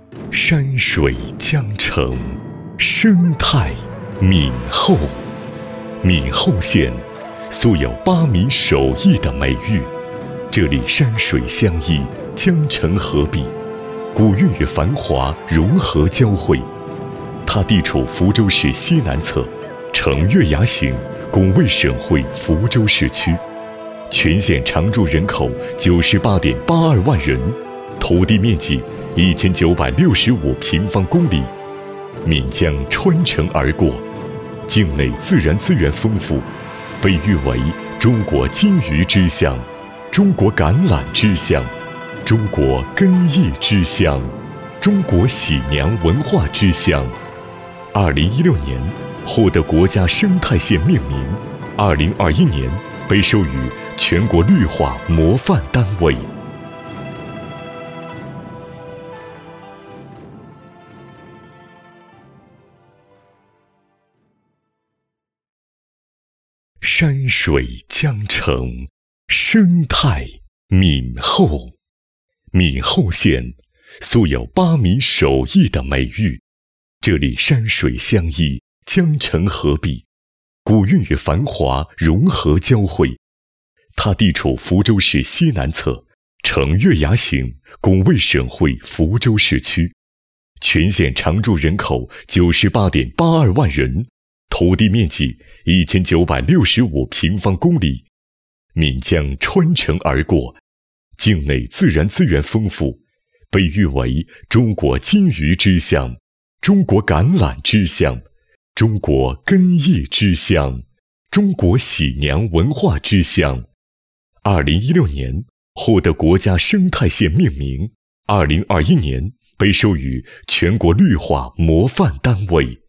山水江城，生态闽后。闽后县素有8米手艺的美誉，这里山水相依，江城合璧，古韵与繁华融合交汇。它地处福州市西南侧，呈月牙形，拱卫省会福州市区。全县常住人口98.82万人，土地面积1965平方公里。闽江穿城而过，境内自然资源丰富，被誉为中国金鱼之乡、中国橄榄之乡、中国根艺之乡、中国喜娘文化之乡。2016年获得国家生态县命名，2021年被授予全国绿化模范单位。山水江城，生态闽后。闽后县素有8米手艺的美誉，这里山水相依，江城合璧，古韵与繁华融合交汇。它地处福州市西南侧，呈月牙形，拱卫省会福州市区。全县常住人口98.82万人，土地面积1965平方公里。闽江穿城而过，境内自然资源丰富，被誉为中国金鱼之乡、中国橄榄之乡、中国根艺之乡、中国喜娘文化之乡。2016年获得国家生态县命名，2021年被授予全国绿化模范单位。